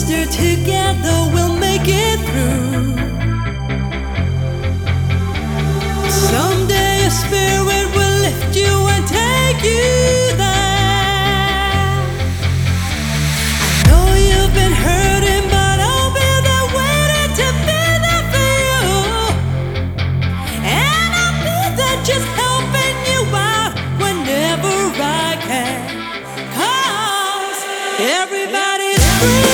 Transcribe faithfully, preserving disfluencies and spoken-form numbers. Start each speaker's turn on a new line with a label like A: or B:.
A: sister, together we'll make it through. Someday a spirit will lift you and take you there. I know you've been hurting, but I'll be there waiting to be there for you. And I'll be there just helping you out whenever I can. 'Cause everybody's free.